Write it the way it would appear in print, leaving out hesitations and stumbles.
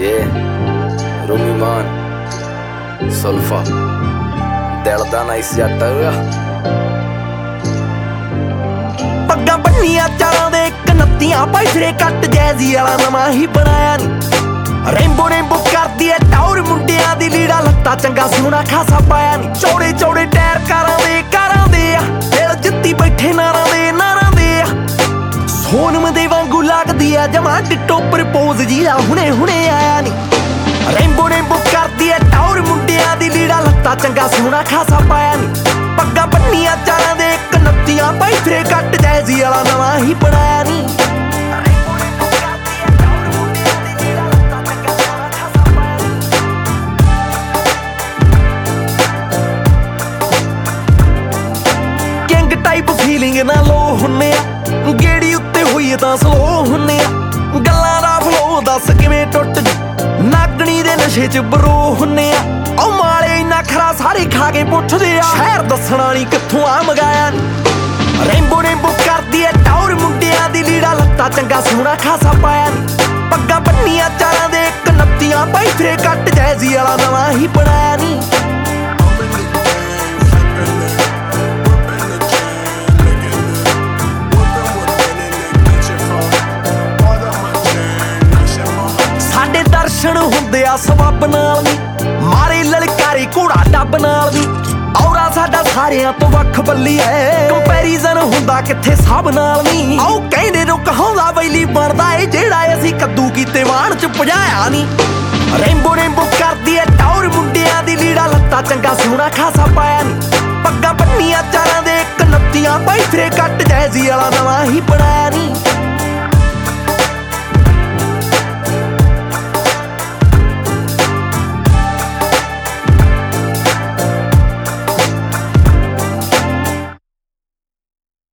ये रूमी मान सुल्फा दिल दा नाइस जट पग्गां बन्नियां चालां दे कनत्तियां पैसरे कट जैजी वाला नवां ही बनाया नी रेंबो रेंबो करदी ऐ टौर मुंडियां दी लीड़ा लत्ता चंगा सोहना खासा पाया नी चौड़े चौड़े टायर कारां दे आ दिल जित्ती बैठे नारां दे आ सोनम दे वांगू लगदी ऐ जमा डिट्टो प्रपोज जी आ हुणे हुणे आया नी रेंबो रेंबो करदी ऐ टौर मुंडियां दी लीड़ा लत्ता चंगा सोहना खासा पाया नी पग्गां बन्नियां चालां दे कनत्तियां पैसरे कट जैजी वाला नवां ही बनाया नी किंग टाइप फीलिंग ना लो हुन्ने आ गेड़ी उत्ते होई तां स्लो हुन्ने आ गल्लां दा फ्लो दस किवें टुट नागणी दे नशे च बरो हुन्ने आ ओ माले इन्ना खरा सारे खा के पुछदे आ शहर दसणा नी कित्थों आ मंगाया रेंबो रेंबो करदी ऐ टौर मुंडियां दी लीड़ा लत्ता चंगा सोहना खासा पाया नी पग्गां बन्नियां चालां दे कनत्तियां पैसरे कट जैजी वाला नवां ही बनाया नी दर्शन हुंदे आ सबब नाल नी मारे ललकारी घोड़ा डब नाल नी औरा साडा सारियां तो वख बल्ली ऐ कंपैरिजन हुंदा कित्थे सब नाल नी आओ कहंदे रुक हौला बैली बनदा ए जेड़ा असीं कद्दू कीते वाण च भजाया नी रेंबो रेंबो करदी ऐ टौर मुंडियां दी लीड़ा लत्ता चंगा सोहना खासा पाया नी पग्गां बन्नियां चालां दे कनत्तियां पैसरे कट जैजी वाला नवां ही बनाया नी